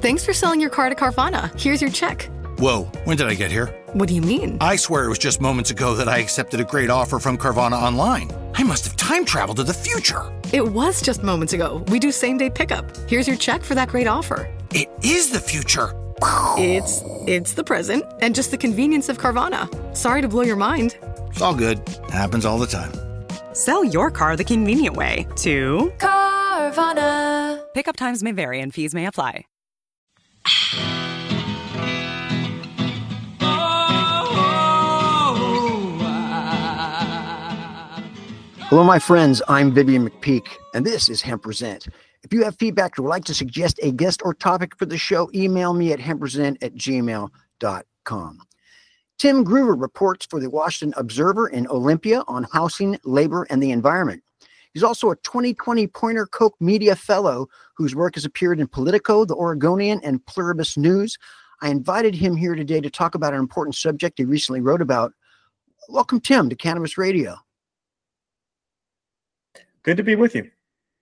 Thanks for selling your car to Carvana. Here's your check. Whoa, when did I get here? What do you mean? I swear it was just moments ago that I accepted a great offer from Carvana online. I must have time traveled to the future. It was just moments ago. We do same-day pickup. Here's your check for that great offer. It is the future. It's the present and just the convenience of Carvana. Sorry to blow your mind. It's all good. Happens all the time. Sell your car the convenient way to Carvana. Pickup times may vary and fees may apply. Hello, my friends. I'm Vivian McPeak, and this is Hemp Present. If you have feedback or would like to suggest a guest or topic for the show, email me at hempresent@gmail.com. Tim Groover reports for the Washington Observer in Olympia on housing, labor, and the environment. He's also a 2020 Poynter Koch Media Fellow whose work has appeared in Politico, The Oregonian, and Pluribus News. I invited him here today to talk about an important subject he recently wrote about. Welcome, Tim, to Cannabis Radio. Good to be with you.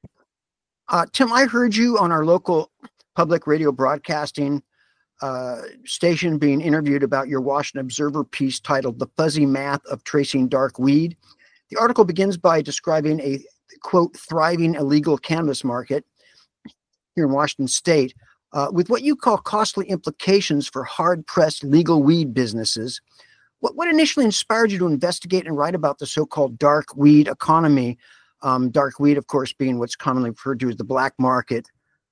Tim, I heard you on our local public radio broadcasting station being interviewed about your Washington Observer piece titled The Fuzzy Math of Tracing Dark Weed. The article begins by describing a, quote, thriving illegal cannabis market here in Washington state with what you call costly implications for hard-pressed legal weed businesses. What initially inspired you to investigate and write about the so-called dark weed economy? Dark weed, of course, being what's commonly referred to as the black market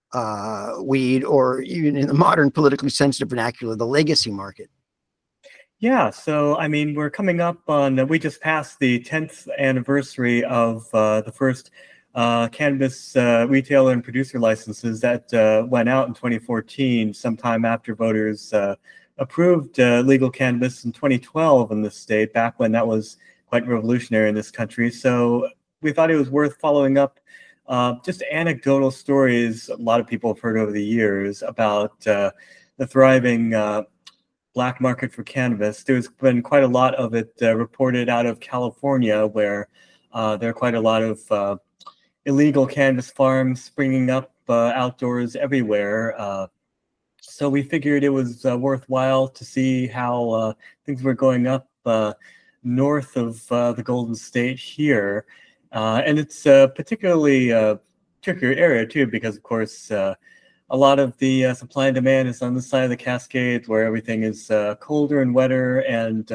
weed, or even in the modern politically sensitive vernacular, the legacy market. Yeah, so I mean, we're coming up on, we just passed the 10th anniversary of the first cannabis retailer and producer licenses that went out in 2014, sometime after voters approved legal cannabis in 2012 in the state, back when that was quite revolutionary in this country. So we thought it was worth following up just anecdotal stories a lot of people have heard over the years about the thriving black market for cannabis. There's been quite a lot of it reported out of California, where there are quite a lot of illegal cannabis farms springing up outdoors everywhere. So we figured it was worthwhile to see how things were going up north of the Golden State here. And it's a particularly trickier area, too, because, of course, a lot of the supply and demand is on the side of the Cascades, where everything is colder and wetter, and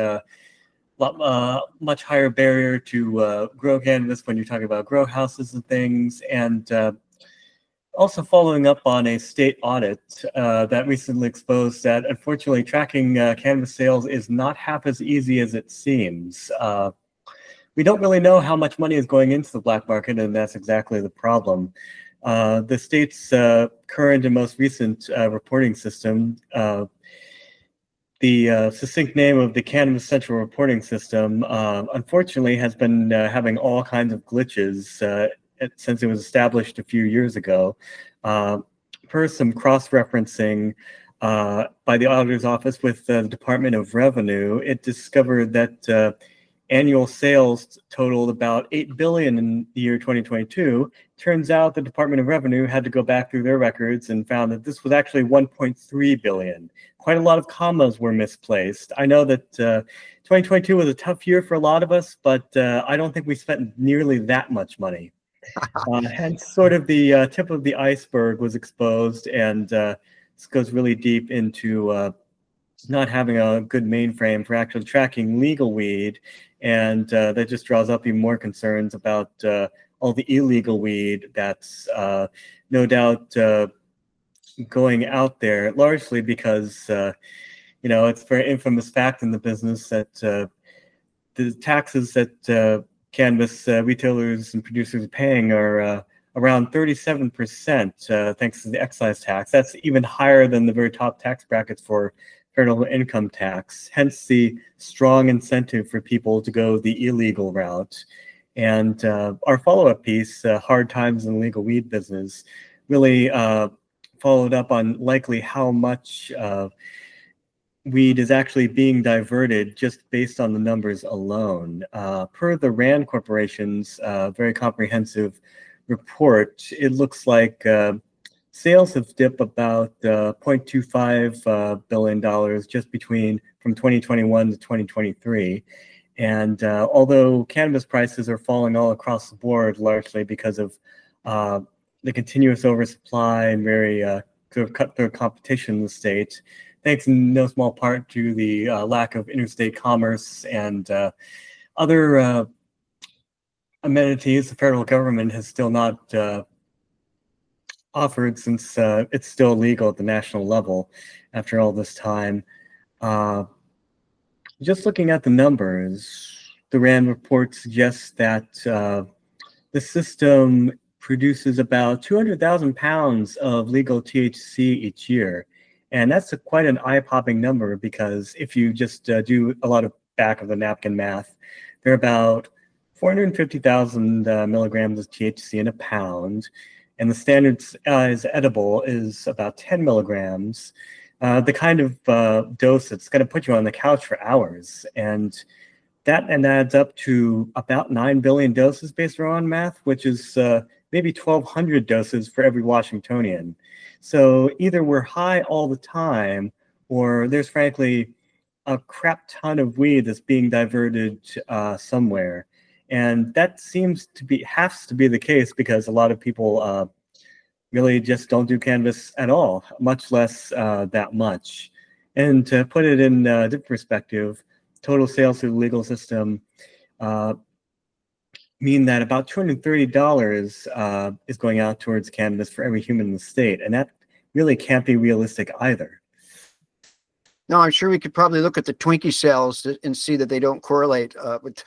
much higher barrier to grow cannabis when you're talking about grow houses and things. And also following up on a state audit that recently exposed that, unfortunately, tracking cannabis sales is not half as easy as it seems. We don't really know how much money is going into the black market, and that's exactly the problem. The state's current and most recent reporting system, the succinct name of the Cannabis Central Reporting System, unfortunately has been having all kinds of glitches since it was established a few years ago. Per some cross-referencing by the auditor's office with the Department of Revenue, it discovered that annual sales totaled about $8 billion in the year 2022. Turns out the Department of Revenue had to go back through their records and found that this was actually $1.3 billion. Quite a lot of commas were misplaced. I know that 2022 was a tough year for a lot of us, but I don't think we spent nearly that much money. Hence, sort of the tip of the iceberg was exposed, and this goes really deep into not having a good mainframe for actually tracking legal weed, and that just draws up even more concerns about all the illegal weed that's no doubt going out there, largely because it's a very infamous fact in the business that the taxes that cannabis retailers and producers are paying are around 37%, thanks to the excise tax. That's even higher than the very top tax brackets for federal income tax, hence the strong incentive for people to go the illegal route. And our follow-up piece, Hard Times in the Legal Weed Business, really followed up on likely how much weed is actually being diverted just based on the numbers alone. Per the RAND Corporation's very comprehensive report, it looks like sales have dipped about $0.25 billion just from 2021 to 2023. And although cannabis prices are falling all across the board, largely because of the continuous oversupply and very sort of cutthroat competition in the state, thanks in no small part to the lack of interstate commerce and other amenities the federal government has still not offered, since it's still legal at the national level after all this time. Just looking at the numbers, the RAND report suggests that the system produces about 200,000 pounds of legal THC each year. And that's quite an eye-popping number, because if you just do a lot of back-of-the-napkin math, there are about 450,000 milligrams of THC in a pound, and the standard size edible is about 10 milligrams, the kind of dose that's going to put you on the couch for hours. And that adds up to about 9 billion doses based on math, which is maybe 1,200 doses for every Washingtonian. So either we're high all the time, or there's frankly a crap ton of weed that's being diverted somewhere. And that has to be the case, because a lot of people really just don't do cannabis at all, much less that much. And to put it in a different perspective, total sales through the legal system mean that about $230 is going out towards cannabis for every human in the state. And that really can't be realistic either. No, I'm sure we could probably look at the Twinkie sales and see that they don't correlate with.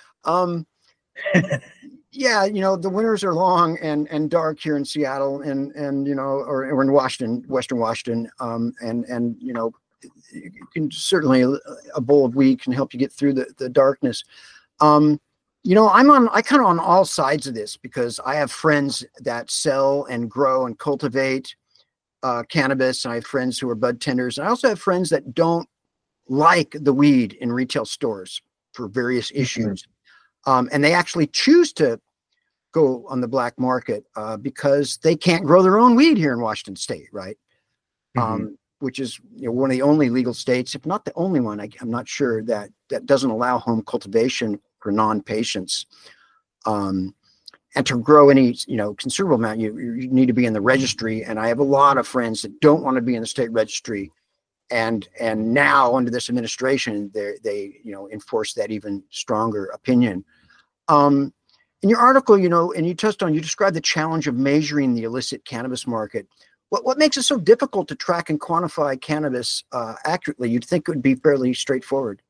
Yeah, the winters are long and dark here in Seattle, and or in Washington, Western Washington, and you can certainly, a bowl of weed can help you get through the darkness. I'm kind of on all sides of this, because I have friends that sell and grow and cultivate cannabis. I have friends who are bud tenders, and I also have friends that don't like the weed in retail stores for various issues. And they actually choose to go on the black market because they can't grow their own weed here in Washington State, right? Which is one of the only legal states, if not the only one, I'm not sure, that doesn't allow home cultivation for non-patients. And to grow any considerable amount, you need to be in the registry. And I have a lot of friends that don't want to be in the state registry. And now under this administration, they enforce that even stronger opinion. In your article, and you described the challenge of measuring the illicit cannabis market. What makes it so difficult to track and quantify cannabis accurately? You'd think it would be fairly straightforward.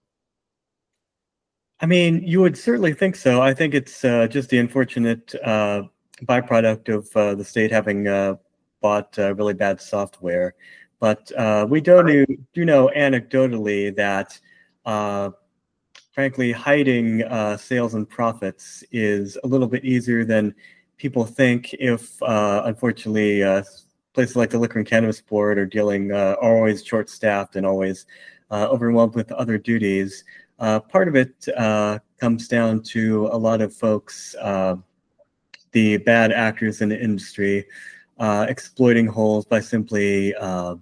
I mean, you would certainly think so. I think it's just the unfortunate byproduct of the state having bought really bad software. But we do know anecdotally that, frankly, hiding sales and profits is a little bit easier than people think if, unfortunately, places like the Liquor and Cannabis Board are always short-staffed and always overwhelmed with other duties. Part of it comes down to a lot of folks, the bad actors in the industry, exploiting holes by simply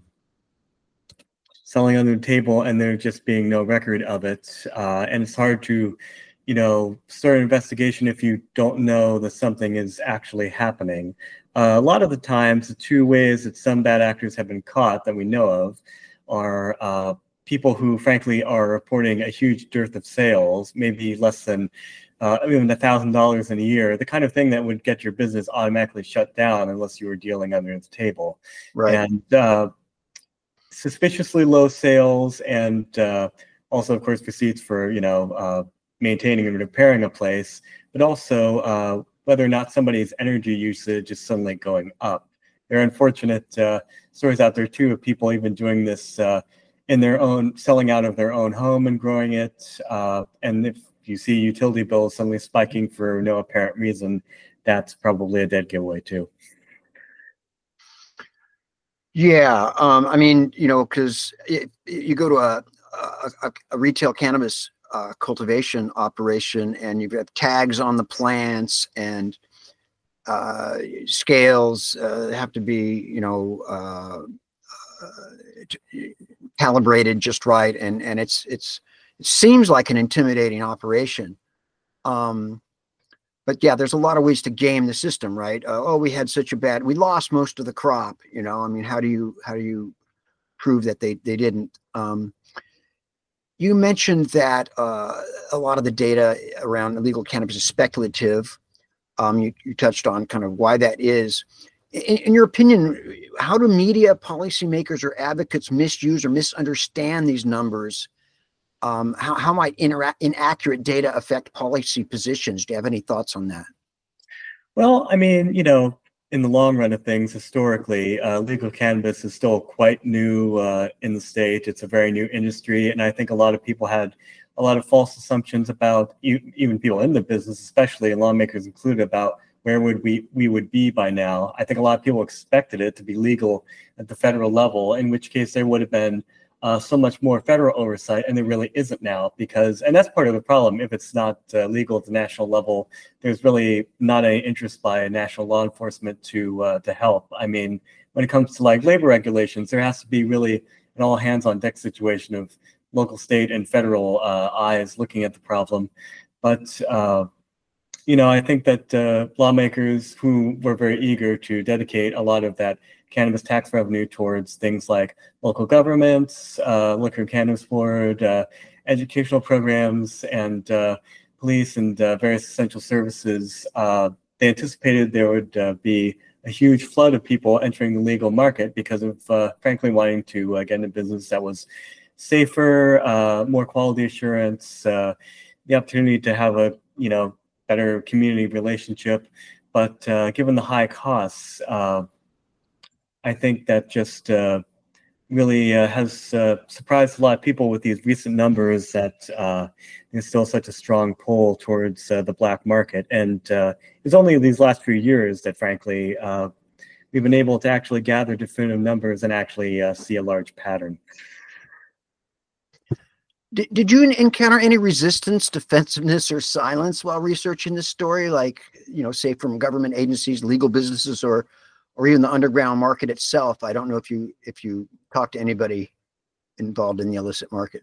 selling under the table, and there just being no record of it. And it's hard to, start an investigation if you don't know that something is actually happening. A lot of the times, the two ways that some bad actors have been caught that we know of are people who, frankly, are reporting a huge dearth of sales, maybe less than even $1,000 in a year, the kind of thing that would get your business automatically shut down unless you were dealing under the table. Right. And suspiciously low sales, and also, of course, receipts for maintaining and repairing a place, but also whether or not somebody's energy usage is suddenly going up. There are unfortunate stories out there too of people even doing this in their own, selling out of their own home and growing it. And if you see utility bills suddenly spiking for no apparent reason, that's probably a dead giveaway too. Yeah, I mean, because you go to a retail cannabis cultivation operation, and you've got tags on the plants, and scales have to be, calibrated just right, and it seems like an intimidating operation. But yeah, there's a lot of ways to game the system, right? We had we lost most of the crop. I mean, how do you prove that they didn't? You mentioned that a lot of the data around illegal cannabis is speculative. You touched on kind of why that is. In your opinion, how do media, policymakers, or advocates misuse or misunderstand these numbers? How might inaccurate data affect policy positions? Do you have any thoughts on that? Well, I mean, in the long run of things, historically, legal cannabis is still quite new in the state. It's a very new industry, and I think a lot of people had a lot of false assumptions about, even people in the business, especially, and lawmakers included, about where we would be by now. I think a lot of people expected it to be legal at the federal level, in which case there would have been so much more federal oversight, and there really isn't now, and that's part of the problem. If it's not legal at the national level, there's really not any interest by national law enforcement to help. I mean, when it comes to like labor regulations, there has to be really an all hands on deck situation of local, state, and federal eyes looking at the problem. But I think that lawmakers who were very eager to dedicate a lot of that cannabis tax revenue towards things like local governments, Liquor and Cannabis Board, educational programs, and police and various essential services, they anticipated there would be a huge flood of people entering the legal market because of, frankly, wanting to get into business that was safer, more quality assurance, the opportunity to have a better community relationship. But given the high costs, I think that just really has surprised a lot of people with these recent numbers that there's still such a strong pull towards the black market. And it's only these last few years that, frankly, we've been able to actually gather definitive numbers and actually see a large pattern. Did you encounter any resistance, defensiveness, or silence while researching this story? Like, say from government agencies, legal businesses, or even the underground market itself? I don't know if you talked to anybody involved in the illicit market.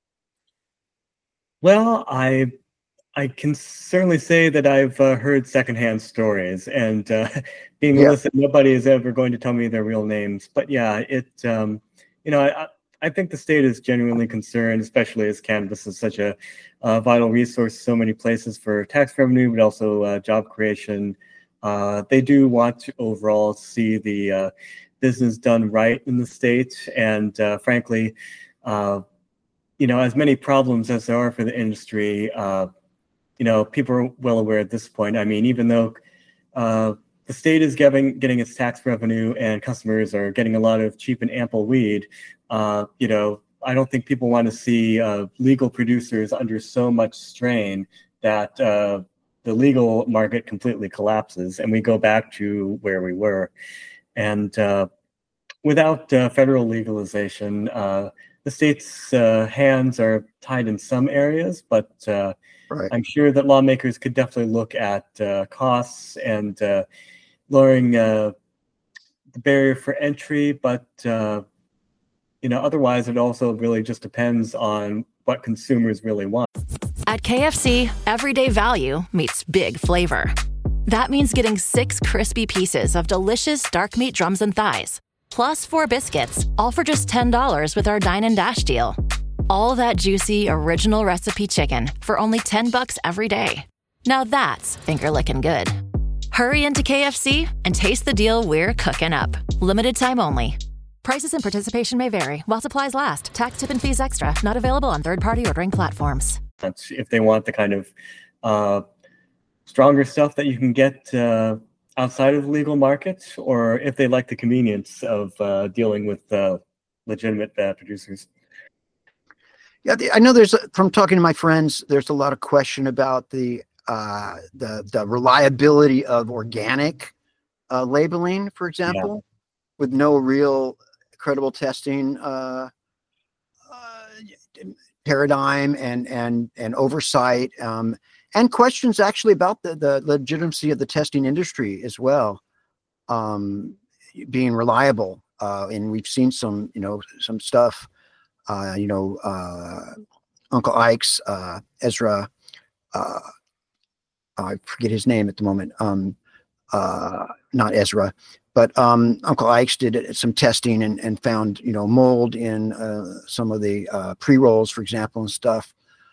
Well, I can certainly say that I've heard secondhand stories, and being illicit, nobody is ever going to tell me their real names. But yeah, I think the state is genuinely concerned, especially as cannabis is such a vital resource in so many places for tax revenue, but also job creation. They do want to overall see the business done right in the state. And frankly, as many problems as there are for the industry, people are well aware at this point. I mean, even though the state is getting its tax revenue and customers are getting a lot of cheap and ample weed, I don't think people want to see legal producers under so much strain that the legal market completely collapses and we go back to where we were. And without federal legalization, the state's hands are tied in some areas, but right. I'm sure that lawmakers could definitely look at costs and lowering the barrier for entry, but otherwise it also really just depends on what consumers really want. At KFC, everyday value meets big flavor. That means getting 6 crispy pieces of delicious dark meat drums and thighs, plus 4 biscuits, all for just $10 with our Dine and Dash deal. All that juicy, original recipe chicken for only $10 every day. Now that's finger-licking good. Hurry into KFC and taste the deal we're cooking up. Limited time only. Prices and participation may vary while supplies last. Tax, tip, and fees extra. Not available on third-party ordering platforms. If they want the kind of stronger stuff that you can get outside of the legal market, or if they like the convenience of dealing with legitimate producers. Yeah, I know from talking to my friends, there's a lot of question about the reliability of organic labeling, for example, with no real credible testing paradigm and oversight. and questions actually about the legitimacy of the testing industry as well, being reliable. And we've seen some stuff, Uncle Ike's, Ezra, I forget his name at the moment. Not Ezra, but Uncle Ike's did some testing and found mold in some of the pre-rolls, for example, and stuff.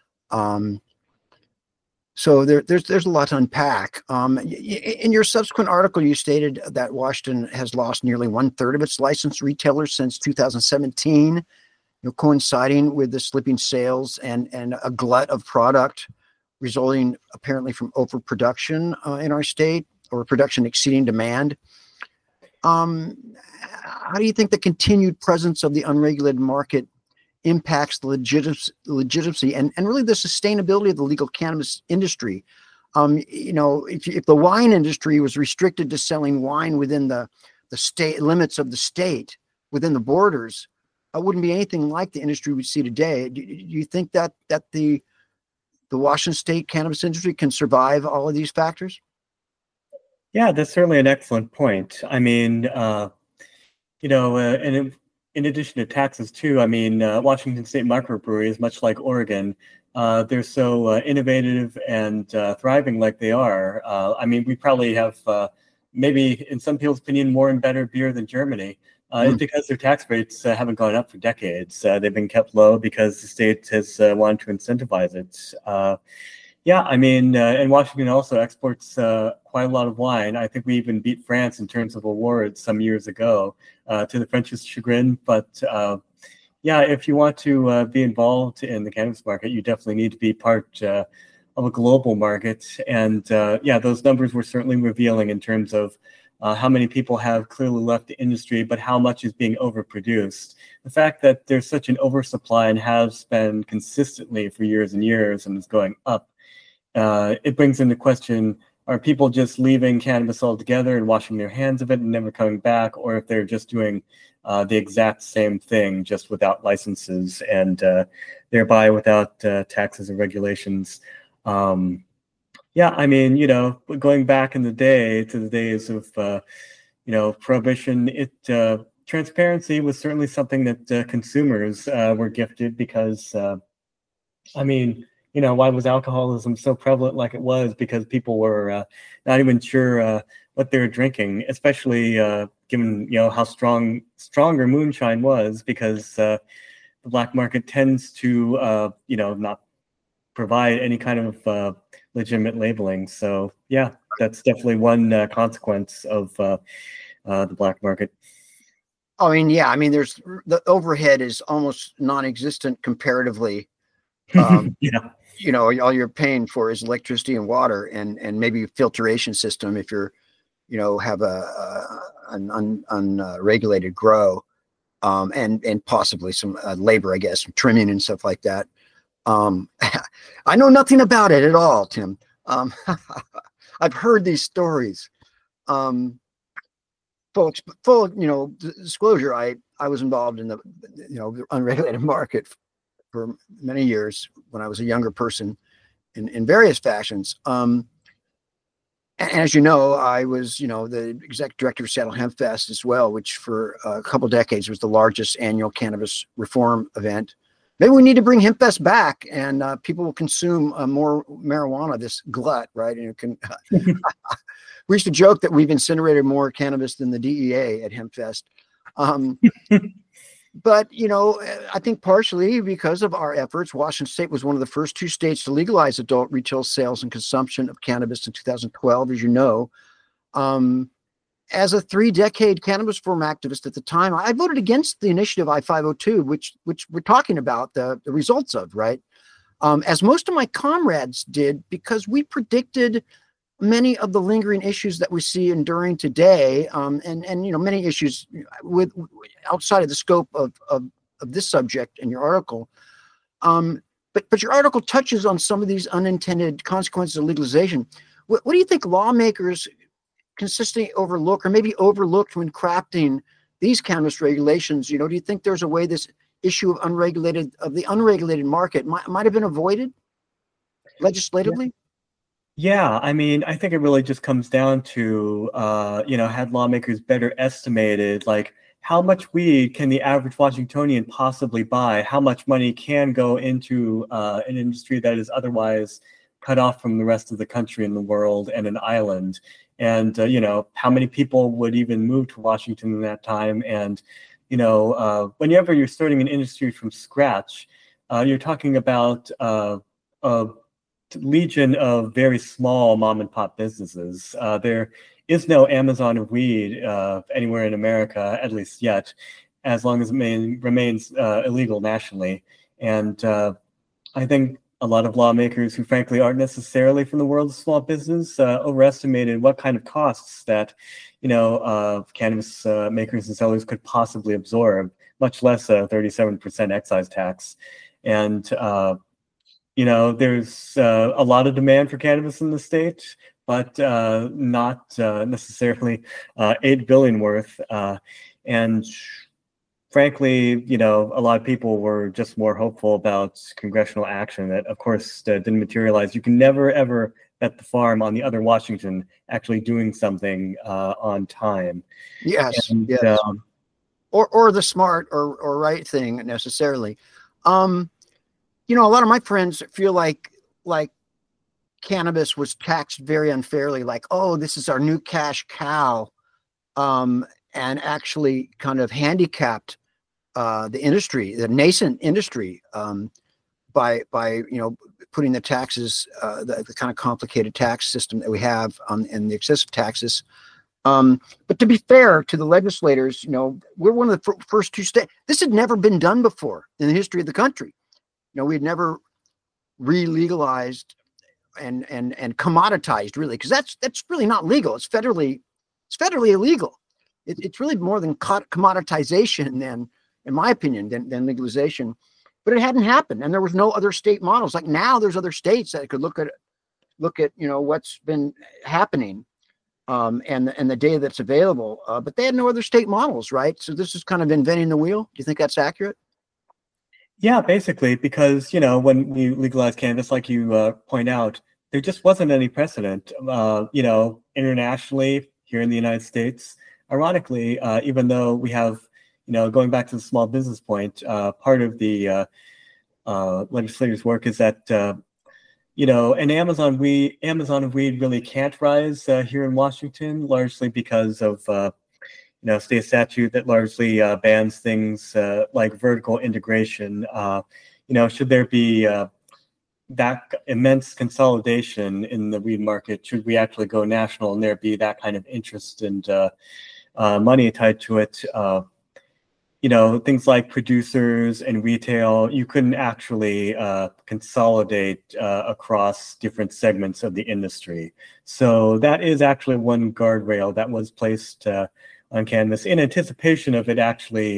So there's a lot to unpack. In your subsequent article, you stated that Washington has lost nearly 1/3 of its licensed retailers since 2017, coinciding with the slipping sales and a glut of product resulting apparently from overproduction in our state, or production exceeding demand. How do you think the continued presence of the unregulated market impacts the legitimacy and really the sustainability of the legal cannabis industry? If the wine industry was restricted to selling wine within the state limits of the state, within the borders, it wouldn't be anything like the industry we see today. Do you think that the Washington state cannabis industry can survive all of these factors? Yeah, that's certainly an excellent point. I mean, and in addition to taxes too, I mean, Washington State microbreweries, much like Oregon, they're so innovative and thriving like they are. I mean, we probably have maybe, in some people's opinion, more and better beer than Germany. It's because their tax rates haven't gone up for decades. They've been kept low because the state has wanted to incentivize it. Yeah, I mean, and Washington also exports quite a lot of wine. I think we even beat France in terms of awards some years ago, to the French's chagrin. But yeah, if you want to be involved in the cannabis market, you definitely need to be part of a global market. And yeah, those numbers were certainly revealing in terms of how many people have clearly left the industry, but how much is being overproduced. The fact that there's such an oversupply and has been consistently for years and years and is going up, it brings into question, are people just leaving cannabis altogether and washing their hands of it and never coming back, or if they're just doing the exact same thing just without licenses and thereby without taxes and regulations. Yeah, I mean, going back in the day to the days of, prohibition, transparency was certainly something that consumers were gifted because, I mean, why was alcoholism so prevalent like it was? Because people were not even sure what they were drinking, especially given, how stronger moonshine was, because the black market tends to, not provide any kind of legitimate labeling. So yeah, that's definitely one consequence of the black market. I mean, yeah, I mean, the overhead is almost non-existent comparatively. Yeah. All you're paying for is electricity and water and maybe a filtration system if you're, have an unregulated grow, and possibly some labor, I guess, some trimming and stuff like that. I know nothing about it at all, Tim. I've heard these stories. Folks, full, disclosure, I was involved in the unregulated market for many years when I was a younger person in various fashions. And as you know, I was, the executive director of Seattle Hemp Fest as well, which for a couple decades was the largest annual cannabis reform event. Maybe we need to bring Hemp Fest back, and people will consume more marijuana, this glut, right? And it can. We used to joke that we've incinerated more cannabis than the DEA at Hemp Fest. But, I think partially because of our efforts, Washington State was one of the first 2 states to legalize adult retail sales and consumption of cannabis in 2012, as you know. As a 3-decade cannabis reform activist at the time, I voted against the initiative I-502, which we're talking about the results of, right? As most of my comrades did, because we predicted many of the lingering issues that we see enduring today, and many issues with outside of the scope of this subject in your article. But your article touches on some of these unintended consequences of legalization. What do you think lawmakers consistently overlook, or maybe overlooked when crafting these cannabis regulations? Do you think there's a way this issue of the unregulated market might have been avoided legislatively? Yeah, I mean, I think it really just comes down to, had lawmakers better estimated, like, how much weed can the average Washingtonian possibly buy? How much money can go into an industry that is otherwise cut off from the rest of the country and the world and an island? And, how many people would even move to Washington in that time? And, whenever you're starting an industry from scratch, you're talking about a legion of very small mom and pop businesses. There is no Amazon of weed anywhere in America, at least yet, as long as it remains illegal nationally. And I think a lot of lawmakers who frankly aren't necessarily from the world of small business overestimated what kind of costs that, cannabis makers and sellers could possibly absorb, much less a 37% excise tax. And there's a lot of demand for cannabis in the state, but not necessarily 8 billion worth. And frankly, a lot of people were just more hopeful about congressional action that, of course, didn't materialize. You can never, ever bet the farm on the other Washington actually doing something on time. Yes, And, yes. Or the smart or right thing necessarily. A lot of my friends feel like cannabis was taxed very unfairly, like, oh, this is our new cash cow, and actually kind of handicapped the industry, the nascent industry, by putting the taxes, the kind of complicated tax system that we have and the excessive taxes. But to be fair to the legislators, we're one of the first two states. This had never been done before in the history of the country. We had never re-legalized and commoditized, really, because that's really not legal. It's federally illegal. It's really more than commoditization than, in my opinion, than legalization. But it hadn't happened, and there was no other state models. Like now, there's other states that could look at what's been happening, and the data that's available. But they had no other state models, right? So this is kind of inventing the wheel. Do you think that's accurate? Yeah, basically, because, when we legalized cannabis, like you point out, there just wasn't any precedent, internationally here in the United States. Ironically, even though we have, going back to the small business point, part of the legislators' work is that, an Amazon of weed really can't rise here in Washington, largely because of state statute that largely bans things like vertical integration. Should there be that immense consolidation in the weed market, should we actually go national and there be that kind of interest and money tied to it? Things like producers and retail, you couldn't actually consolidate across different segments of the industry. So that is actually one guardrail that was placed on cannabis in anticipation of it actually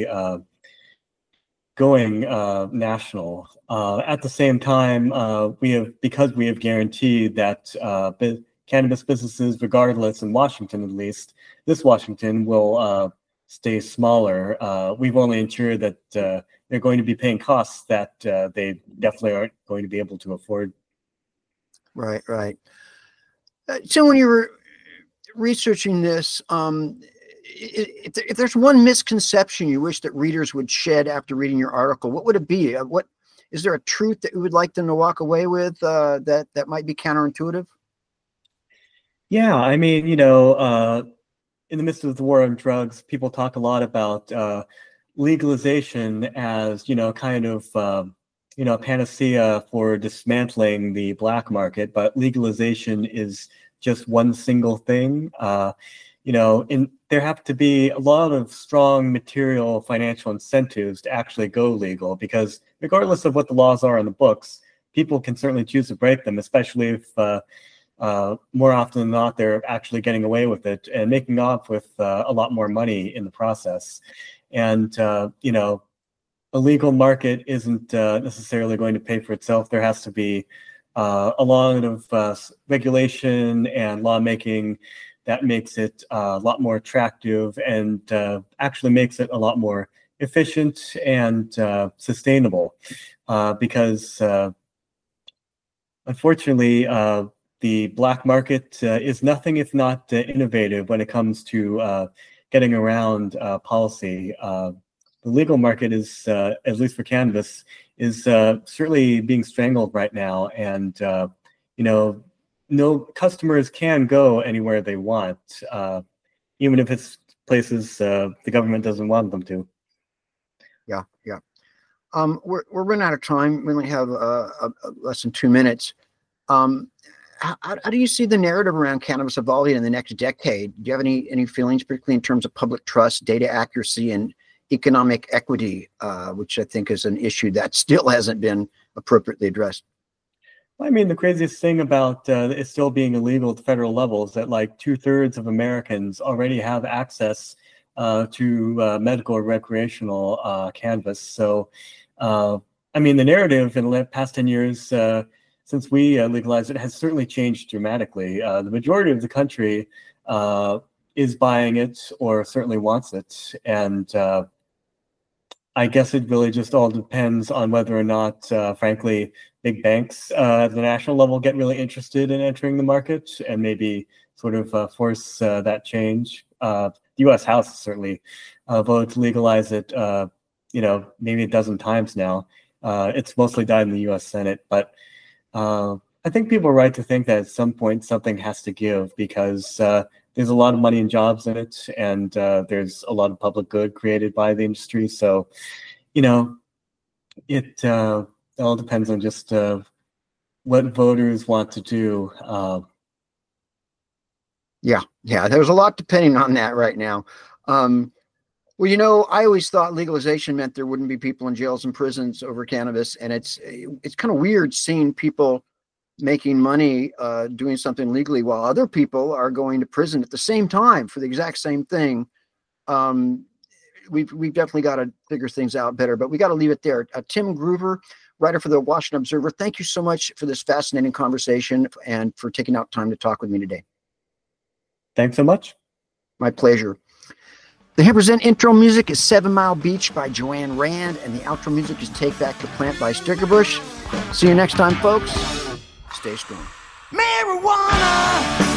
going national. At the same time, because we have guaranteed that cannabis businesses, regardless in Washington at least, this Washington will stay smaller. We've only ensured that they're going to be paying costs that they definitely aren't going to be able to afford. Right. So when you were researching this, if there's one misconception you wish that readers would shed after reading your article, what would it be? What is there a truth that you would like them to walk away with that might be counterintuitive? Yeah, I mean, in the midst of the war on drugs, people talk a lot about legalization as, kind of, a panacea for dismantling the black market, but legalization is just one single thing. There have to be a lot of strong material financial incentives to actually go legal, because regardless of what the laws are on the books, people can certainly choose to break them, especially if more often than not, they're actually getting away with it and making off with a lot more money in the process. And, a legal market isn't necessarily going to pay for itself. There has to be a lot of regulation and lawmaking that makes it a lot more attractive and actually makes it a lot more efficient and sustainable. Because unfortunately, the black market is nothing if not innovative when it comes to getting around policy. The legal market is, at least for cannabis, is certainly being strangled right now, and no customers can go anywhere they want, even if it's places the government doesn't want them to. Yeah. We're running out of time. We only have less than 2 minutes. How do you see the narrative around cannabis evolving in the next decade? Do you have any feelings, particularly in terms of public trust, data accuracy, and economic equity, which I think is an issue that still hasn't been appropriately addressed? I mean, the craziest thing about it still being illegal at the federal level is that like 2/3 of Americans already have access to medical or recreational cannabis. So, I mean, the narrative in the past 10 years since we legalized it has certainly changed dramatically. The majority of the country is buying it or certainly wants it. And I guess it really just all depends on whether or not, frankly, big banks at the national level get really interested in entering the market and maybe sort of force that change. The U.S. House has certainly voted to legalize it, maybe a dozen times now. It's mostly died in the U.S. Senate, but I think people are right to think that at some point something has to give, because there's a lot of money and jobs in it, and there's a lot of public good created by the industry. So, it all depends on just what voters want to do. Yeah, there's a lot depending on that right now. Well, I always thought legalization meant there wouldn't be people in jails and prisons over cannabis, and it's kind of weird seeing people making money doing something legally while other people are going to prison at the same time for the exact same thing. We've definitely got to figure things out better, but we got to leave it there. Tim Gruver, writer for the Washington Observer, thank you so much for this fascinating conversation and for taking out time to talk with me today. Thanks so much. My pleasure. The Hemp intro music is 7 Mile Beach by Joanne Rand, and the outro music is Take Back the Plant by Stickerbush. See you next time, folks. Stay strong. Marijuana!